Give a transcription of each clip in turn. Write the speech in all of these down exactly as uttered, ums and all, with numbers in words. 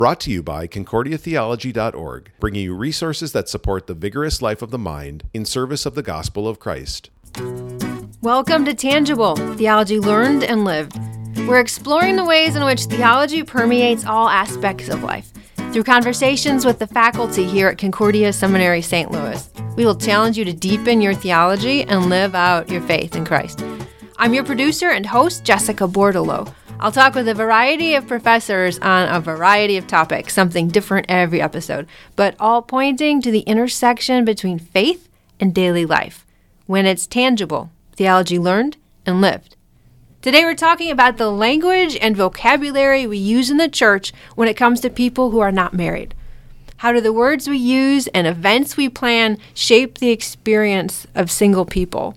Brought to you by Concordia Theology dot org, bringing you resources that support the vigorous life of the mind in service of the gospel of Christ. Welcome to Tangible, Theology Learned and Lived. We're exploring the ways in which theology permeates all aspects of life. Through conversations with the faculty here at Concordia Seminary Saint Louis, we will challenge you to deepen your theology and live out your faith in Christ. I'm your producer and host, Jessica Bordelot. I'll talk with a variety of professors on a variety of topics, something different every episode, but all pointing to the intersection between faith and daily life, when it's tangible, theology learned and lived. Today we're talking about the language and vocabulary we use in the church when it comes to people who are not married. How do the words we use and events we plan shape the experience of single people?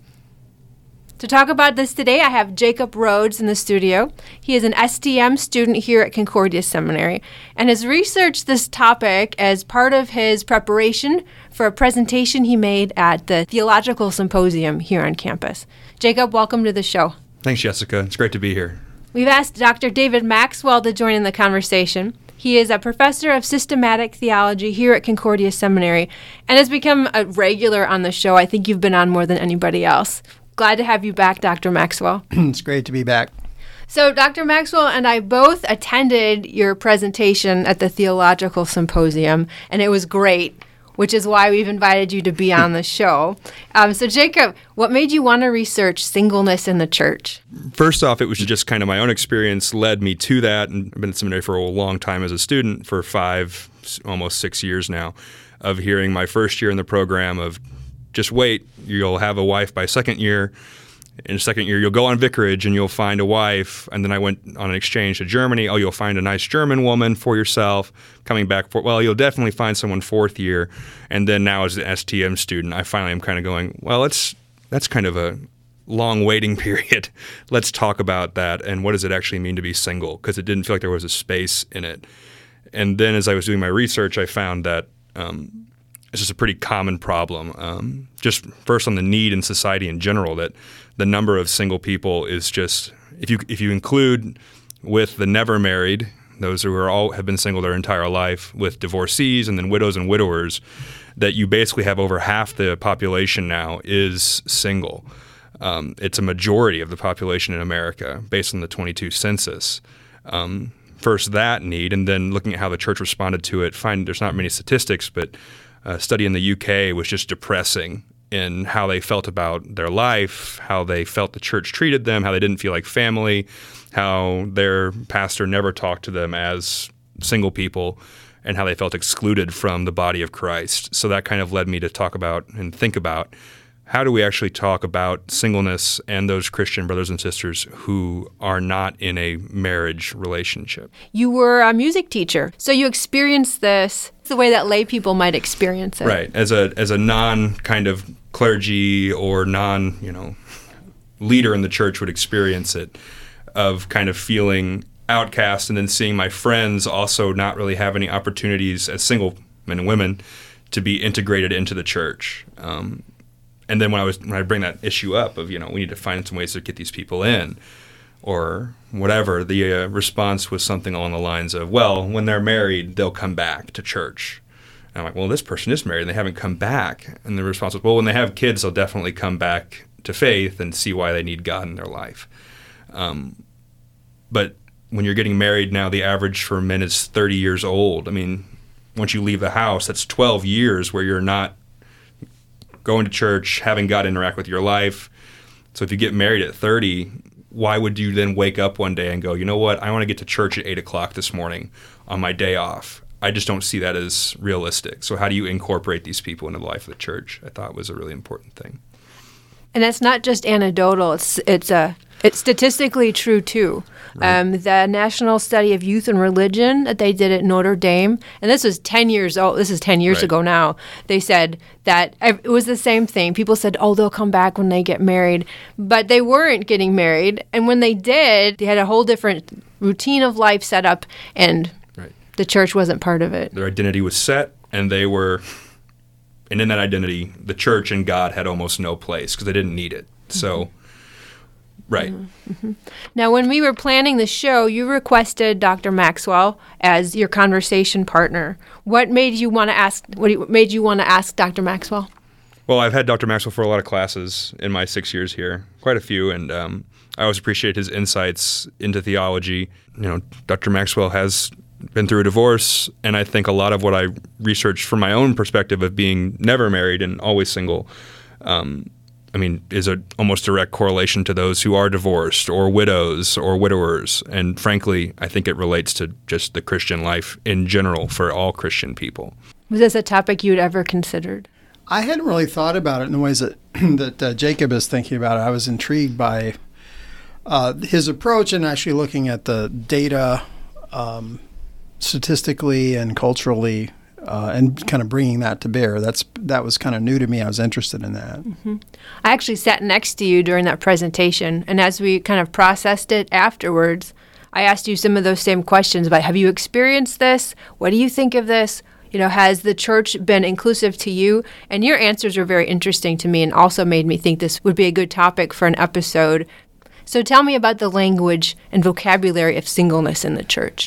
To talk about this today, I have Jacob Rhodes in the studio. He is an S T M student here at Concordia Seminary and has researched this topic as part of his preparation for a presentation he made at the Theological Symposium here on campus. Jacob, welcome to the show. Thanks, Jessica. It's great to be here. We've asked Doctor David Maxwell to join in the conversation. He is a professor of systematic theology here at Concordia Seminary and has become a regular on the show. I think you've been on more than anybody else. Glad to have you back, Doctor Maxwell. It's great to be back. So Doctor Maxwell and I both attended your presentation at the Theological Symposium, and it was great, which is why we've invited you to be on the show. Um, so Jacob, what made you want to research singleness in the church? First off, it was just kind of my own experience led me to that, and I've been at seminary for a long time as a student, for five, almost six years now, of hearing my first year in the program of just wait, you'll have a wife by second year. In second year, you'll go on vicarage and you'll find a wife. And then I went on an exchange to Germany. Oh, you'll find a nice German woman for yourself. Coming back, for well, you'll definitely find someone fourth year. And then now as an S T M student, I finally am kind of going, well, it's that's kind of a long waiting period. Let's talk about that. And what does it actually mean to be single? Because it didn't feel like there was a space in it. And then as I was doing my research, I found that um, it's just a pretty common problem. Um, just first on the need in society in general, that the number of single people is just, if you if you include with the never married, those who are all have been single their entire life, with divorcees and then widows and widowers, that you basically have over half the population now is single. Um, it's a majority of the population in America based on the twenty-two census. Um, first that need, and then looking at how the church responded to it, find there's not many statistics, but a study in the U K was just depressing in how they felt about their life, how they felt the church treated them, how they didn't feel like family, how their pastor never talked to them as single people, and how they felt excluded from the body of Christ. So that kind of led me to talk about and think about how do we actually talk about singleness and those Christian brothers and sisters who are not in a marriage relationship. You were a music teacher, so you experienced this the way that lay people might experience it. Right. As a as a non kind of clergy or non, you know, leader in the church would experience it, of kind of feeling outcast and then seeing my friends also not really have any opportunities as single men and women to be integrated into the church. Um, And then when I was when I bring that issue up of, you know, we need to find some ways to get these people in or whatever, the uh, response was something along the lines of, well, when they're married, they'll come back to church. And I'm like, well, this person is married and they haven't come back. And the response was, well, when they have kids, they'll definitely come back to faith and see why they need God in their life. Um, but when you're getting married now, the average for men is thirty years old. I mean, once you leave the house, that's twelve years where you're not going to church, having God interact with your life. So if you get married at thirty, why would you then wake up one day and go, you know what, I want to get to church at eight o'clock this morning on my day off? I just don't see that as realistic. So how do you incorporate these people into the life of the church? I thought was a really important thing. And that's not just anecdotal, it's it's a it's statistically true too. Right. Um, the National Study of Youth and Religion that they did at Notre Dame, and this was ten years old, this is ten years right. ago now, they said that it was the same thing. People said, oh, they'll come back when they get married, but they weren't getting married. And when they did, they had a whole different routine of life set up, and right. the church wasn't part of it. Their identity was set, and they were, and in that identity, the church and God had almost no place because they didn't need it. Mm-hmm. So Right. Mm-hmm. Now, when we were planning the show, you requested Doctor Maxwell as your conversation partner. What made you want to ask? What made you want to ask Doctor Maxwell? Well, I've had Doctor Maxwell for a lot of classes in my six years here, quite a few, and um, I always appreciate his insights into theology. You know, Doctor Maxwell has been through a divorce, and I think a lot of what I researched from my own perspective of being never married and always single, um, I mean, is a almost direct correlation to those who are divorced or widows or widowers. And frankly, I think it relates to just the Christian life in general for all Christian people. Was this a topic you'd ever considered? I hadn't really thought about it in the ways that that uh, Jacob is thinking about it. I was intrigued by uh, his approach and actually looking at the data um, statistically and culturally uh, and kind of bringing that to bear. That's that was kind of new to me. I was interested in that. Mm-hmm. I actually sat next to you during that presentation, and as we kind of processed it afterwards, I asked you some of those same questions about, have you experienced this? What do you think of this? You know, has the church been inclusive to you? And your answers were very interesting to me and also made me think this would be a good topic for an episode. So tell me about the language and vocabulary of singleness in the church.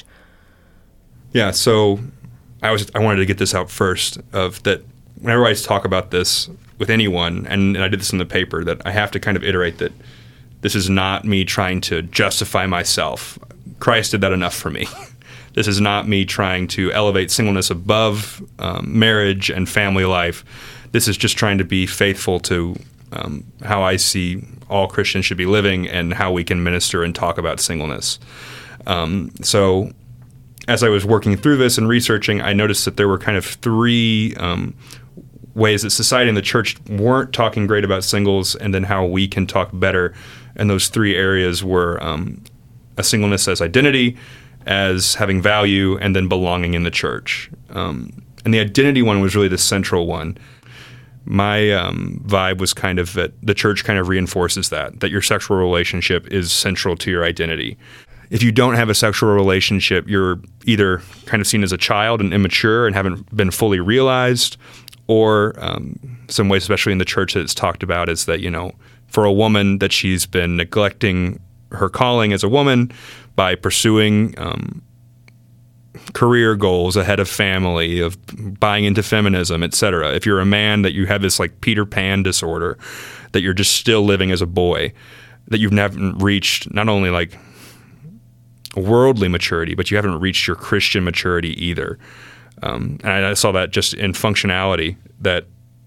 Yeah, so I was I wanted to get this out first, of that whenever I talk about this with anyone, and, and I did this in the paper, that I have to kind of iterate that this is not me trying to justify myself. Christ did that enough for me. This is not me trying to elevate singleness above um, marriage and family life. This is just trying to be faithful to um, how I see all Christians should be living and how we can minister and talk about singleness. Um, so as I was working through this and researching, I noticed that there were kind of three um, ways that society and the church weren't talking great about singles, and then how we can talk better. And those three areas were um, a singleness as identity, as having value, and then belonging in the church. Um, and the identity one was really the central one. My um, vibe was kind of that the church kind of reinforces that, that your sexual relationship is central to your identity. If you don't have a sexual relationship, you're either kind of seen as a child and immature and haven't been fully realized, or um, some ways, especially in the church, that it's talked about is that, you know, for a woman, that she's been neglecting her calling as a woman by pursuing um, career goals ahead of family, of buying into feminism, et cetera. If you're a man, that you have this like Peter Pan disorder, that you're just still living as a boy, that you've never reached not only like worldly maturity, but you haven't reached your Christian maturity either. Um, and I saw that just in functionality, that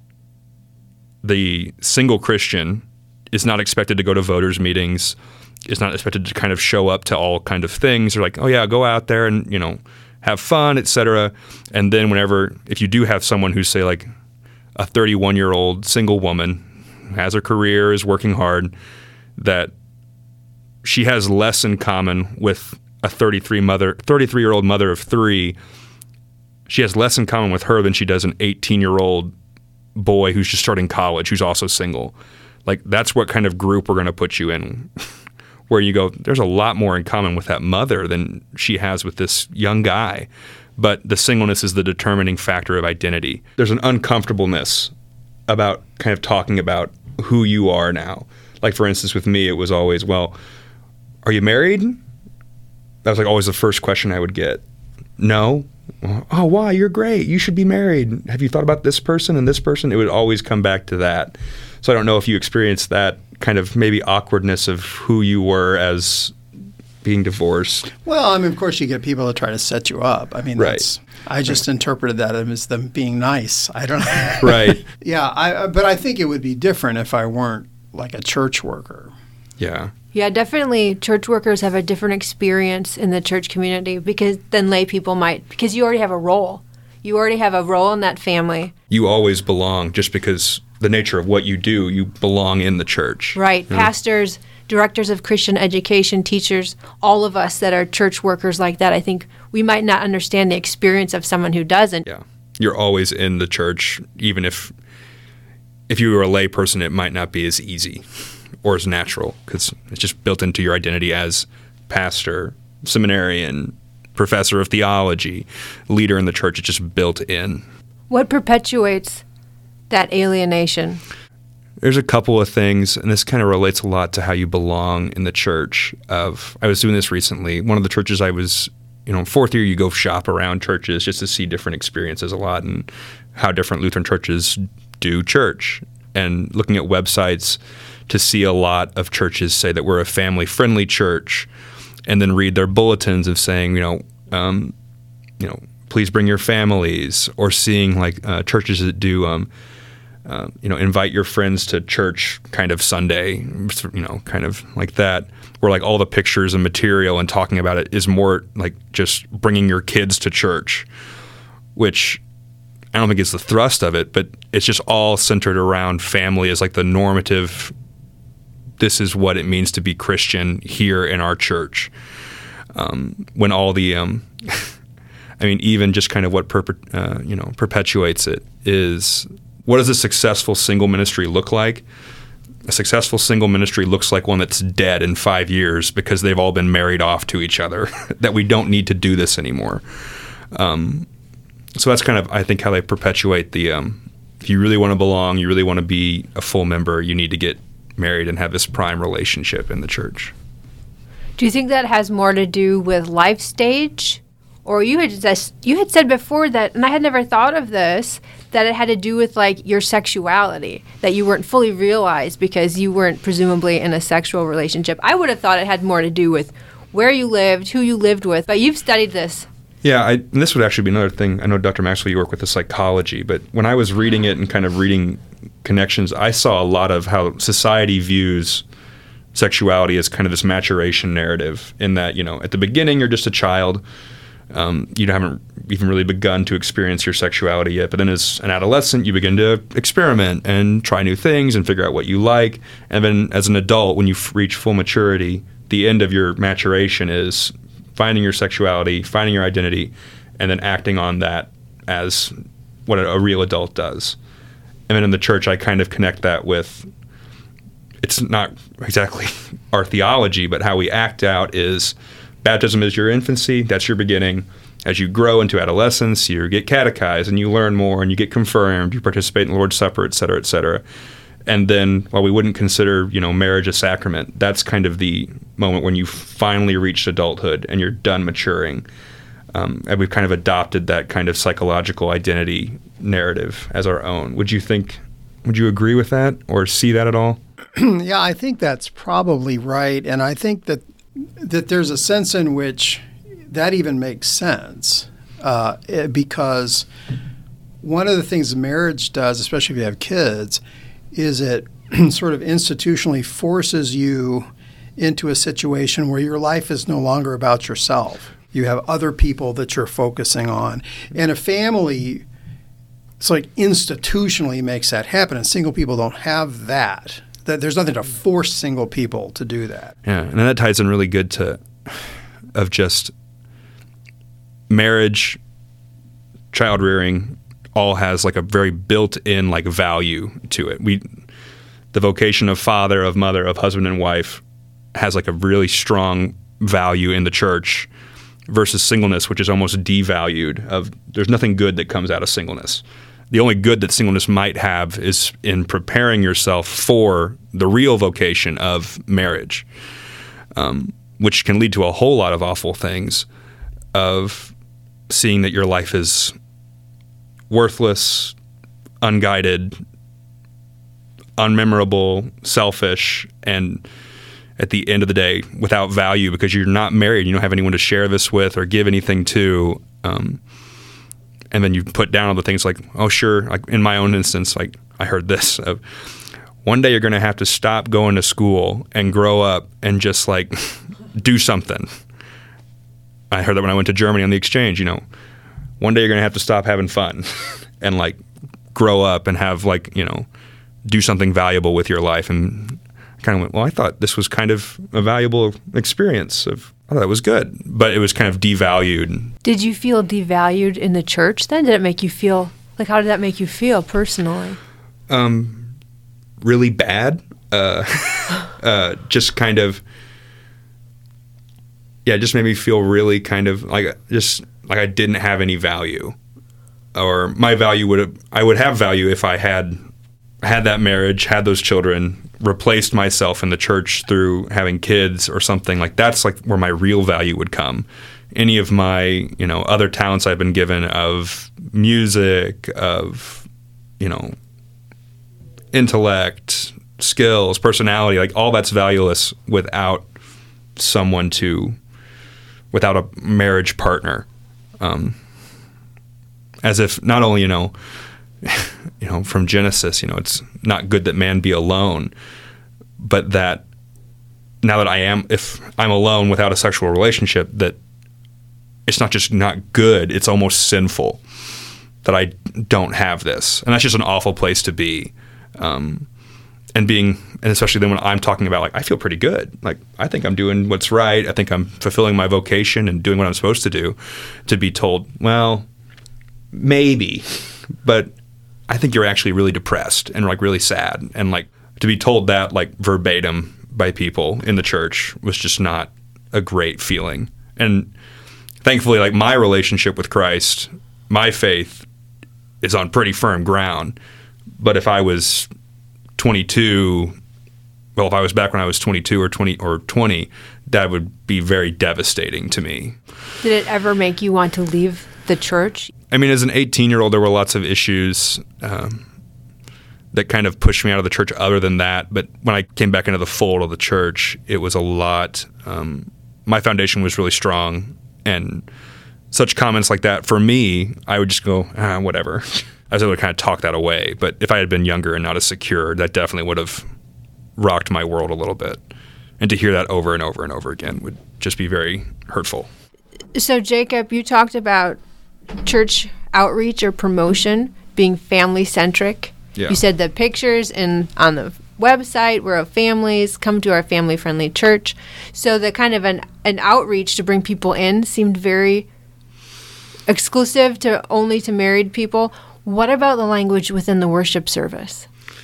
the single Christian is not expected to go to voters' meetings, is not expected to kind of show up to all kind of things. They're like, oh yeah, go out there and, you know, have fun, et cetera. And then whenever, if you do have someone who's, say, like a thirty-one-year-old single woman, has a career, is working hard, that she has less in common with a thirty-three mother, thirty-three-year-old mother of three. She has less in common with her than she does an eighteen-year-old boy who's just starting college, who's also single. Like, that's what kind of group we're going to put you in, where you go, there's a lot more in common with that mother than she has with this young guy. But the singleness is the determining factor of identity. There's an uncomfortableness about kind of talking about who you are now. Like, for instance, with me, it was always, well, are you married? That was like always the first question I would get. No. Oh, why? You're great. You should be married. Have you thought about this person and this person? It would always come back to that. So I don't know if you experienced that kind of maybe awkwardness of who you were as being divorced. Well, I mean, of course, you get people that try to set you up. I mean, right. that's, I just right. interpreted that as them being nice. I don't know. Right. Yeah, I, but I think it would be different if I weren't like a church worker. Yeah. Yeah, definitely church workers have a different experience in the church community because than lay people might, because you already have a role. You already have a role in that family. You always belong just because the nature of what you do, you belong in the church. Right. You know? Pastors, directors of Christian education, teachers, all of us that are church workers like that, I think we might not understand the experience of someone who doesn't. Yeah. You're always in the church, even if if you were a lay person, it might not be as easy or as natural, because it's just built into your identity as pastor, seminarian, professor of theology, leader in the church. It's just built in. What perpetuates that alienation? There's a couple of things, and this kind of relates a lot to how you belong in the church. Of I was doing this recently. One of the churches I was, you know, fourth year, you go shop around churches just to see different experiences a lot and how different Lutheran churches do church. And looking at websites to see a lot of churches say that we're a family-friendly church, and then read their bulletins of saying, you know, um, you know, please bring your families, or seeing like uh, churches that do. Um, Uh, you know, invite your friends to church kind of Sunday, you know, kind of like that, where like all the pictures and material and talking about it is more like just bringing your kids to church, which I don't think is the thrust of it, but it's just all centered around family as like the normative, this is what it means to be Christian here in our church. Um, when all the, um, I mean, even just kind of what perpe- uh, you know perpetuates it is, what does a successful single ministry look like? A successful single ministry looks like one that's dead in five years because they've all been married off to each other, that we don't need to do this anymore. Um, so that's kind of, I think, how they perpetuate the, um, if you really want to belong, you really want to be a full member, you need to get married and have this prime relationship in the church. Do you think that has more to do with life stage? Or you had just, you had said before that, and I had never thought of this, that it had to do with like your sexuality, that you weren't fully realized because you weren't presumably in a sexual relationship. I would have thought it had more to do with where you lived, who you lived with, but you've studied this. Yeah, I, and this would actually be another thing. I know, Doctor Maxwell, you work with the psychology, but when I was reading it and kind of reading connections, I saw a lot of how society views sexuality as kind of this maturation narrative, in that, you know, at the beginning you're just a child. Um, you haven't even really begun to experience your sexuality yet, but then as an adolescent, you begin to experiment and try new things and figure out what you like. And then as an adult, when you f- reach full maturity, the end of your maturation is finding your sexuality, finding your identity, and then acting on that as what a, a real adult does. And then in the church, I kind of connect that with, it's not exactly our theology, but how we act out is, baptism is your infancy, that's your beginning. As you grow into adolescence, you get catechized and you learn more and you get confirmed, you participate in the Lord's Supper, et cetera, et cetera. And then while we wouldn't consider, you know, marriage a sacrament, that's kind of the moment when you finally reached adulthood and you're done maturing. Um, and we've kind of adopted that kind of psychological identity narrative as our own. Would you think, would you agree with that or see that at all? Yeah, I think that's probably right. And I think that that there's a sense in which that even makes sense, uh, because one of the things marriage does, especially if you have kids, is it sort of institutionally forces you into a situation where your life is no longer about yourself. You have other people that you're focusing on. And a family, it's like institutionally makes that happen, and single people don't have that. That there's nothing to force single people to do that. Yeah, and that ties in really good to, of just marriage, child rearing, all has like a very built-in like value to it. We, the vocation of father, of mother, of husband and wife has like a really strong value in the church, versus singleness, which is almost devalued. Of there's nothing good that comes out of singleness. The only good that singleness might have is in preparing yourself for the real vocation of marriage, um, which can lead to a whole lot of awful things, of seeing that your life is worthless, unguided, unmemorable, selfish, and at the end of the day, without value because you're not married. You don't have anyone to share this with or give anything to. Um, And then you put down all the things like, oh, sure, like in my own instance, like I heard this, of one day you're going to have to stop going to school and grow up and just like do something. I heard that when I went to Germany on the exchange, you know, one day you're going to have to stop having fun and like grow up and have like, you know, do something valuable with your life. And I kind of went, well, I thought this was kind of a valuable experience of, I thought it was good, but it was kind of devalued. Did you feel devalued in the church then? Did it make you feel, like how did that make you feel personally? Um, really bad. Uh, uh, just kind of, yeah, it just made me feel really kind of like, just like I didn't have any value. Or my value would have, I would have value if I had had that marriage, had those children, replaced myself in the church through having kids or something, like that's like where my real value would come. Any of my, you know, other talents I've been given of music, of, you know, intellect, skills, personality, like all that's valueless without someone to, without a marriage partner. Um, as if not only, you know, you know, from Genesis, you know, it's not good that man be alone, but that now that I am, if I'm alone without a sexual relationship, that it's not just not good, it's almost sinful that I don't have this. And that's just an awful place to be. Um, and being, and especially then when I'm talking about, like, I feel pretty good. Like, I think I'm doing what's right. I think I'm fulfilling my vocation and doing what I'm supposed to do, to be told, well, maybe, but I think you're actually really depressed and like really sad. And like to be told that like verbatim by people in the church was just not a great feeling. And thankfully, like my relationship with Christ, my faith is on pretty firm ground. But if I was twenty-two, well, if I was back when I was twenty-two or twenty or twenty, that would be very devastating to me. Did it ever make you want to leave the church? I mean, as an eighteen-year-old, there were lots of issues um, that kind of pushed me out of the church other than that. But when I came back into the fold of the church, it was a lot. Um, my foundation was really strong. And such comments like that, for me, I would just go, ah, whatever. I was able to kind of talk that away. But if I had been younger and not as secure, that definitely would have rocked my world a little bit. And to hear that over and over and over again would just be very hurtful. So, Jacob, you talked about church outreach or promotion being family-centric. Yeah. You said the pictures in on the website were of families, come to our family-friendly church. So the kind of an, an outreach to bring people in seemed very exclusive to only to married people. What about the language within the worship service?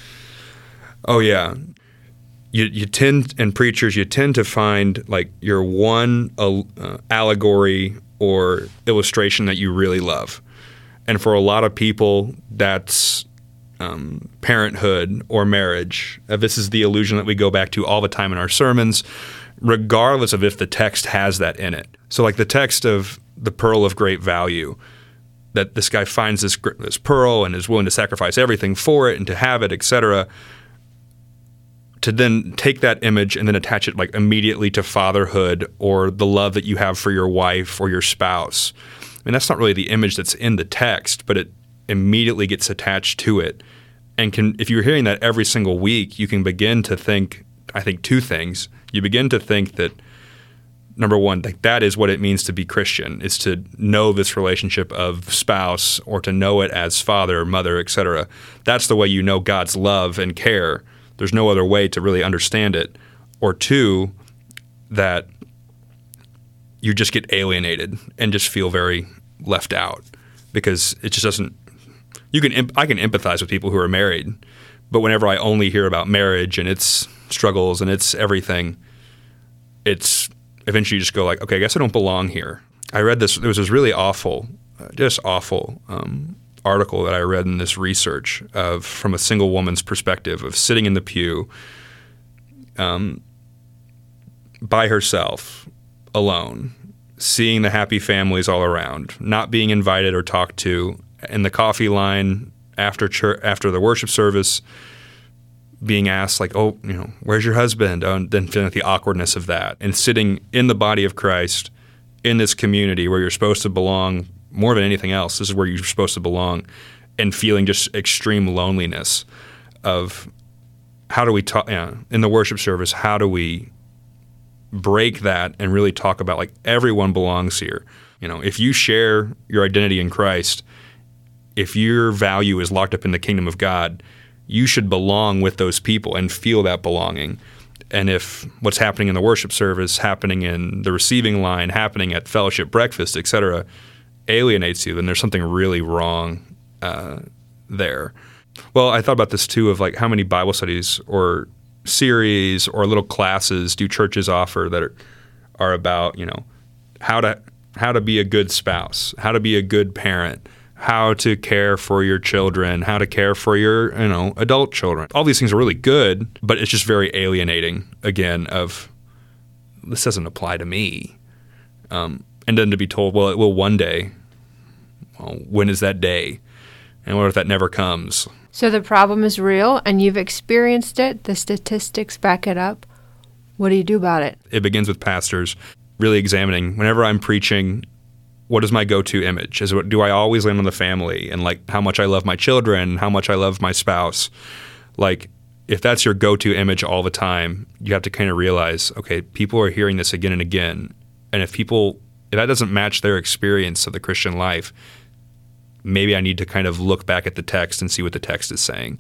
Oh, yeah. You you tend, and preachers, you tend to find like your one uh, allegory or illustration that you really love. And for a lot of people, that's um, parenthood or marriage. Uh, this is the illusion that we go back to all the time in our sermons, regardless of if the text has that in it. So like the text of the pearl of great value, that this guy finds this, this pearl and is willing to sacrifice everything for it and to have it, et cetera, to then take that image and then attach it like immediately to fatherhood or the love that you have for your wife or your spouse. I mean, that's not really the image that's in the text, but it immediately gets attached to it. And can, if you're hearing that every single week, you can begin to think, I think, two things. You begin to think that, number one, like that is what it means to be Christian, is to know this relationship of spouse or to know it as father, mother, et cetera. That's the way you know God's love and care. There's no other way to really understand it. Or two, that you just get alienated and just feel very left out because it just doesn't. You can I can empathize with people who are married, but whenever I only hear about marriage and its struggles and its everything, it's eventually you just go like, okay, I guess I don't belong here. I read this. There was this really awful, uh, just awful. Um, article that I read in this research of from a single woman's perspective of sitting in the pew um, by herself, alone, seeing the happy families all around, not being invited or talked to, in the coffee line after church, after the worship service, being asked like, oh, you know, where's your husband? Oh, and then feeling like the awkwardness of that, and sitting in the body of Christ in this community where you're supposed to belong more than anything else. This is where you're supposed to belong, and feeling just extreme loneliness of how do we talk, you know, in the worship service, how do we break that and really talk about like everyone belongs here. You know, if you share your identity in Christ, if your value is locked up in the kingdom of God, you should belong with those people and feel that belonging. And if what's happening in the worship service, happening in the receiving line, happening at fellowship breakfast, et cetera, alienates you, then there's something really wrong uh, there. Well, I thought about this too of like how many Bible studies or series or little classes do churches offer that are, are about, you know, how to how to be a good spouse, how to be a good parent, how to care for your children, how to care for your, you know, adult children. All these things are really good, but it's just very alienating, again, of this doesn't apply to me. Um, and then to be told, well, it will one day. Well, when is that day? And what if that never comes? So the problem is real, and you've experienced it. The statistics back it up. What do you do about it? It begins with pastors really examining, whenever I'm preaching, what is my go-to image? Is what, do I always land on the family and like how much I love my children, how much I love my spouse? Like, if that's your go-to image all the time, you have to kind of realize, okay, people are hearing this again and again. And if people, if that doesn't match their experience of the Christian life, maybe I need to kind of look back at the text and see what the text is saying.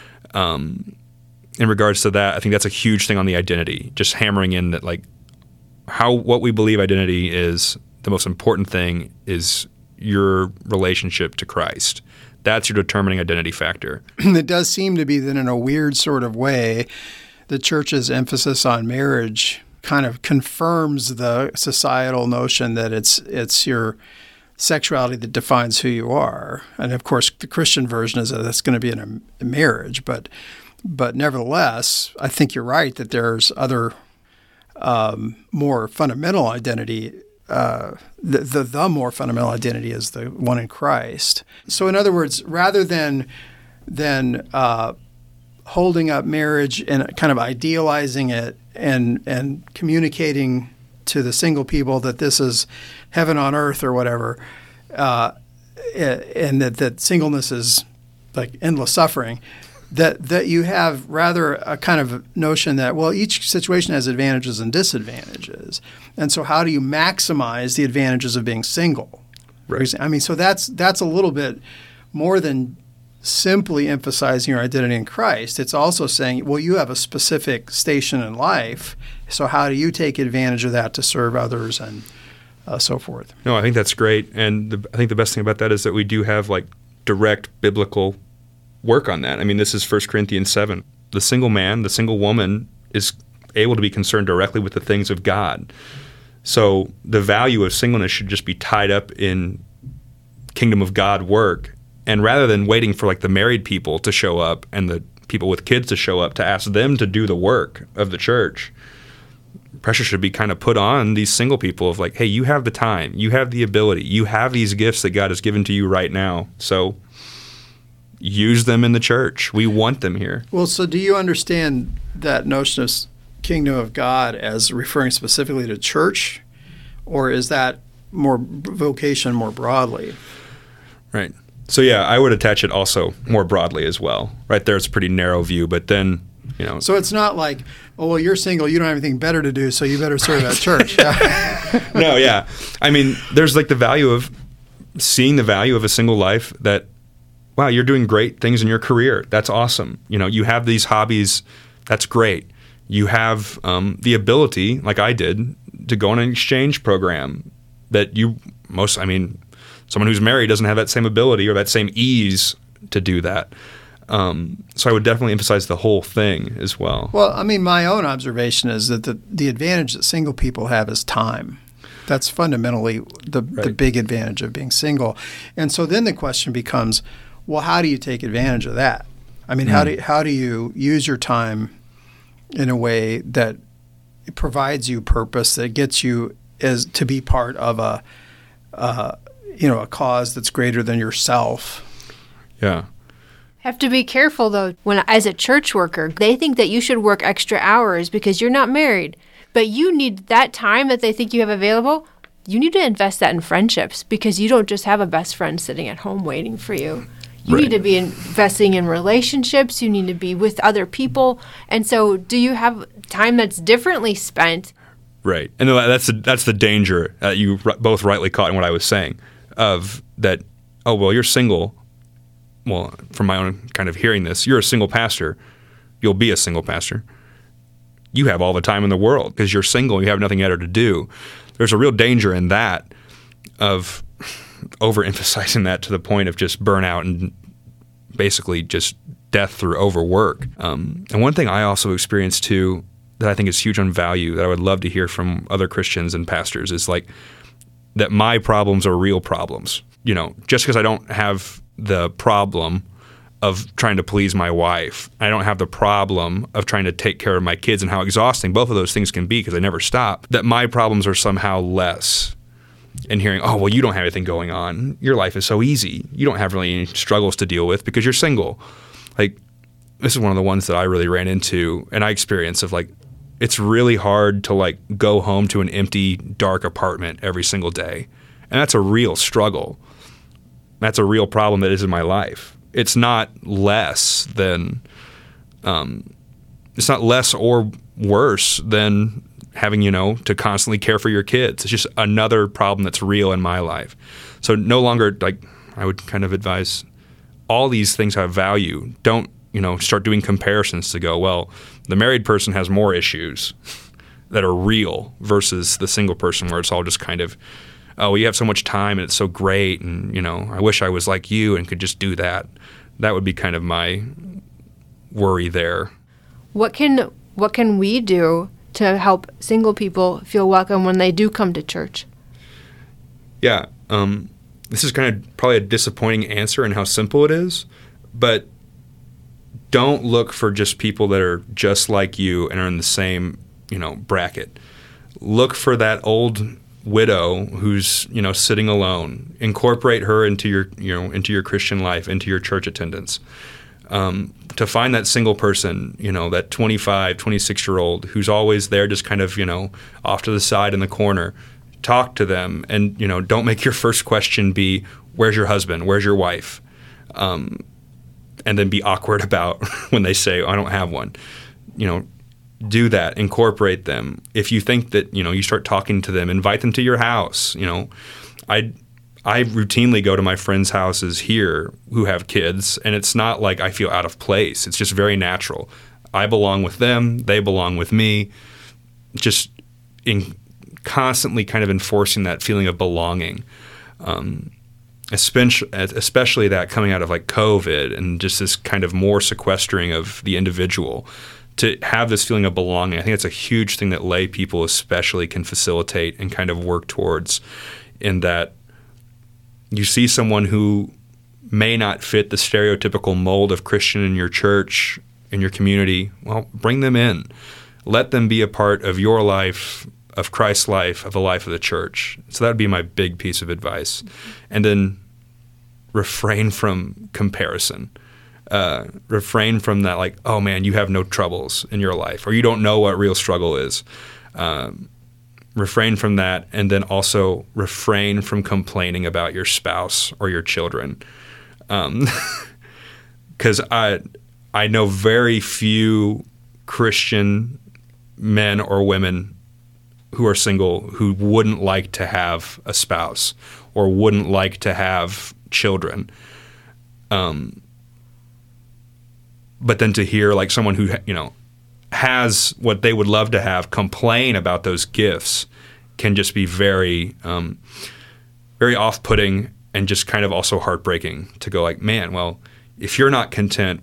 Um, in regards to that, I think that's a huge thing on the identity, just hammering in that like how, what we believe identity is, the most important thing is your relationship to Christ. That's your determining identity factor. It does seem to be that in a weird sort of way, the church's emphasis on marriage kind of confirms the societal notion that it's it's your sexuality that defines who you are. And of course, the Christian version is that that's going to be in a, a marriage. But but nevertheless, I think you're right that there's other um, more fundamental identity. Uh, the, the the more fundamental identity is the one in Christ. So in other words, rather than than uh, holding up marriage and kind of idealizing it and and communicating to the single people that this is heaven on earth or whatever, uh, and that, that singleness is like endless suffering, that that you have rather a kind of notion that, well, each situation has advantages and disadvantages. And so how do you maximize the advantages of being single? Right. I mean, so that's that's a little bit more than simply emphasizing your identity in Christ. It's also saying, well, you have a specific station in life, so how do you take advantage of that to serve others and uh, so forth? No, I think that's great. And the, I think the best thing about that is that we do have like direct biblical work on that. I mean, this is First Corinthians seven. The single man, the single woman is able to be concerned directly with the things of God. So the value of singleness should just be tied up in kingdom of God work. And rather than waiting for like the married people to show up and the people with kids to show up to ask them to do the work of the church, pressure should be kind of put on these single people of like, hey, you have the time, you have the ability, you have these gifts that God has given to you right now. So use them in the church. We want them here. Well, so do you understand that notion of kingdom of God as referring specifically to church, or is that more vocation more broadly? Right. So yeah, I would attach it also more broadly as well. Right there, it's a pretty narrow view, but then, you know. So it's not like, oh, well, you're single, you don't have anything better to do, so you better serve at church. No, yeah. I mean, there's like the value of seeing the value of a single life that, wow, you're doing great things in your career. That's awesome. You know, you have these hobbies. That's great. You have um, the ability, like I did, to go on an exchange program that you most, I mean, someone who's married doesn't have that same ability or that same ease to do that. Um, so I would definitely emphasize the whole thing as well. Well, I mean, my own observation is that the, the advantage that single people have is time. That's fundamentally the, right. the big advantage of being single. And so then the question becomes, well, how do you take advantage of that? I mean, mm. how do how do you use your time in a way that provides you purpose, that gets you as to be part of a uh, you know a cause that's greater than yourself? Yeah. Have to be careful though. When as a church worker, they think that you should work extra hours because you're not married, but you need that time that they think you have available. You need to invest that in friendships because you don't just have a best friend sitting at home waiting for you. You Right. need to be investing in relationships. You need to be with other people. And so do you have time that's differently spent? Right. And that's the, that's the danger that you r- both rightly caught in what I was saying of that, oh, well, you're single. Well, from my own kind of hearing this, you're a single pastor. You'll be a single pastor. You have all the time in the world because you're single and you have nothing better to do. There's a real danger in that of overemphasizing that to the point of just burnout and basically just death through overwork. Um, and one thing I also experienced too that I think is huge on value that I would love to hear from other Christians and pastors is like that my problems are real problems. you know, just because I don't have the problem of trying to please my wife, I don't have the problem of trying to take care of my kids and how exhausting both of those things can be because I never stop, that my problems are somehow less. And hearing, oh, well, you don't have anything going on. Your life is so easy. You don't have really any struggles to deal with because you're single. Like, this is one of the ones that I really ran into and I experienced of like, it's really hard to like go home to an empty, dark apartment every single day. And that's a real struggle. That's a real problem that is in my life. It's not less than, um, it's not less or worse than having, you know, to constantly care for your kids. It's just another problem that's real in my life. So no longer, like, I would kind of advise all these things have value. Don't, you know, start doing comparisons to go, well, the married person has more issues that are real versus the single person where it's all just kind of, oh, you have so much time and it's so great and, you know, I wish I was like you and could just do that. That would be kind of my worry there. What can what can we do to help single people feel welcome when they do come to church? Yeah, um, this is kind of probably a disappointing answer in how simple it is, but don't look for just people that are just like you and are in the same, you know, bracket. Look for that old widow who's, you know, sitting alone. Incorporate her into your, you know, into your Christian life, into your church attendance. Um, to find that single person, you know, that twenty-five, twenty-six-year-old who's always there just kind of, you know, off to the side in the corner. Talk to them and, you know, don't make your first question be, where's your husband? Where's your wife? Um, and then be awkward about when they say, oh, I don't have one. You know, do that. Incorporate them. If you think that, you know, you start talking to them, invite them to your house. You know, I I routinely go to my friends' houses here who have kids, and it's not like I feel out of place. It's just very natural. I belong with them. They belong with me. Just in constantly kind of enforcing that feeling of belonging. Um, especially, especially that coming out of like COVID and just this kind of more sequestering of the individual. To have this feeling of belonging, I think it's a huge thing that lay people especially can facilitate and kind of work towards, in that you see someone who may not fit the stereotypical mold of Christian in your church, in your community, well, bring them in. Let them be a part of your life, of Christ's life, of the life of the church. So that would be my big piece of advice. And then refrain from comparison. Uh, refrain from that, like, oh man, you have no troubles in your life, or you don't know what real struggle is. Um, refrain from that, and then also refrain from complaining about your spouse or your children. Um, 'cause I, I know very few Christian men or women who are single who wouldn't like to have a spouse or wouldn't like to have children. Um, But then to hear like someone who, you know, has what they would love to have complain about those gifts can just be very, um, very off-putting and just kind of also heartbreaking to go like, man, well, if you're not content,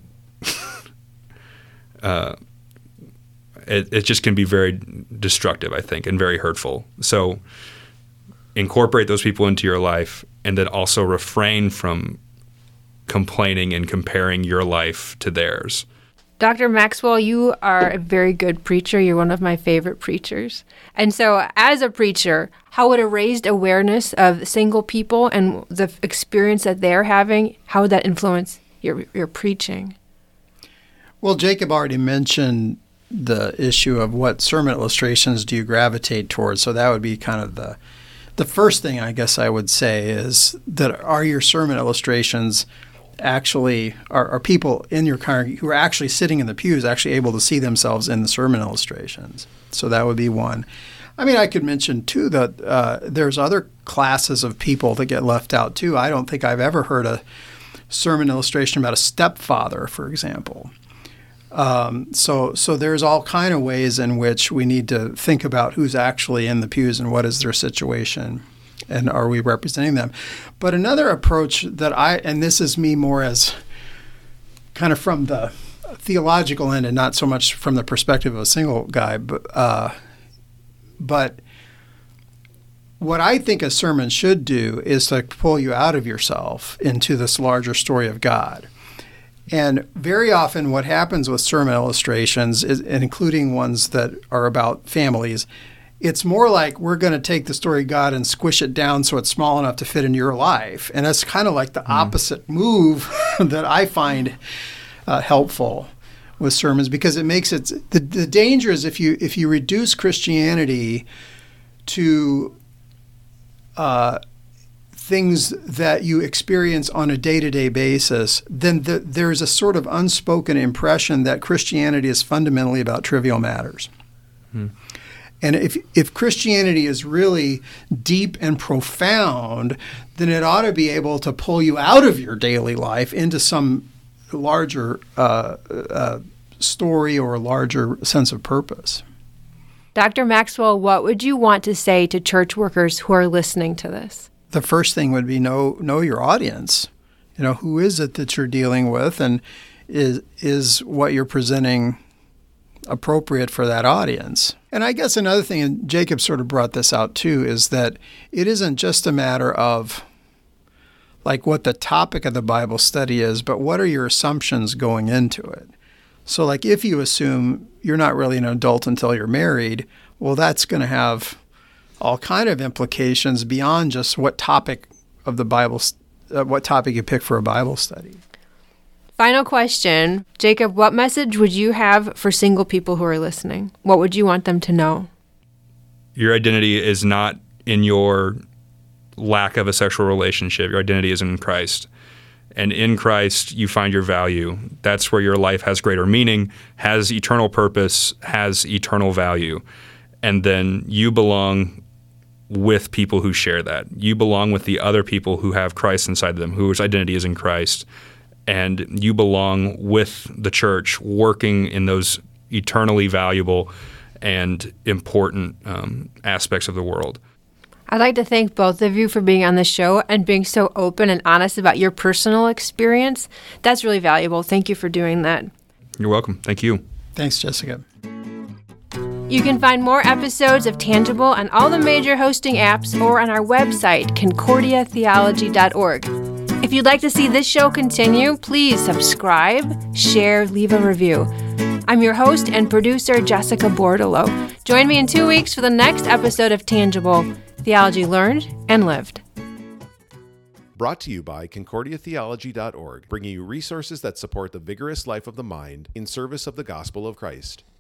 uh, it, it just can be very destructive, I think, and very hurtful. So incorporate those people into your life, and then also refrain from complaining and comparing your life to theirs. Doctor Maxwell, you are a very good preacher. You're one of my favorite preachers. And so as a preacher, how would a raised awareness of single people and the experience that they're having, how would that influence your your preaching? Well, Jacob already mentioned the issue of what sermon illustrations do you gravitate towards. So that would be kind of the the first thing I guess I would say is that are your sermon illustrations actually, are, are people in your congregation who are actually sitting in the pews actually able to see themselves in the sermon illustrations? So that would be one. I mean, I could mention, too, that uh, there's other classes of people that get left out, too. I don't think I've ever heard a sermon illustration about a stepfather, for example. Um, so so there's all kind of ways in which we need to think about who's actually in the pews and what is their situation, and are we representing them. But another approach that I, and this is me more as kind of from the theological end and not so much from the perspective of a single guy, but, uh, but what I think a sermon should do is to pull you out of yourself into this larger story of God. And very often what happens with sermon illustrations, is, including ones that are about families, it's more like we're going to take the story of God and squish it down so it's small enough to fit into your life. And that's kind of like the mm. opposite move that I find uh, helpful with sermons, because it makes it the, the danger is if you if you reduce Christianity to uh, things that you experience on a day-to-day basis, then the, there's a sort of unspoken impression that Christianity is fundamentally about trivial matters. Hmm. And if if Christianity is really deep and profound, then it ought to be able to pull you out of your daily life into some larger uh, uh, story or a larger sense of purpose. Doctor Maxwell, what would you want to say to church workers who are listening to this? The first thing would be know know your audience. You know, who is it that you're dealing with, and is is what you're presenting appropriate for that audience? And I guess another thing, and Jacob sort of brought this out too, is that it isn't just a matter of like what the topic of the Bible study is, but what are your assumptions going into it? So like if you assume you're not really an adult until you're married, well, that's going to have all kind of implications beyond just what topic of the Bible, uh, what topic you pick for a Bible study. Final question. Jacob, what message would you have for single people who are listening? What would you want them to know? Your identity is not in your lack of a sexual relationship. Your identity is in Christ. And in Christ, you find your value. That's where your life has greater meaning, has eternal purpose, has eternal value. And then you belong with people who share that. You belong with the other people who have Christ inside them, whose identity is in Christ. And you belong with the church, working in those eternally valuable and important um, aspects of the world. I'd like to thank both of you for being on the show and being so open and honest about your personal experience. That's really valuable. Thank you for doing that. You're welcome. Thank you. Thanks, Jessica. You can find more episodes of Tangible on all the major hosting apps or on our website, concordia theology dot org. If you'd like to see this show continue, please subscribe, share, leave a review. I'm your host and producer, Jessica Bordolo. Join me in two weeks for the next episode of Tangible, Theology Learned and Lived. Brought to you by concordia theology dot org, bringing you resources that support the vigorous life of the mind in service of the gospel of Christ.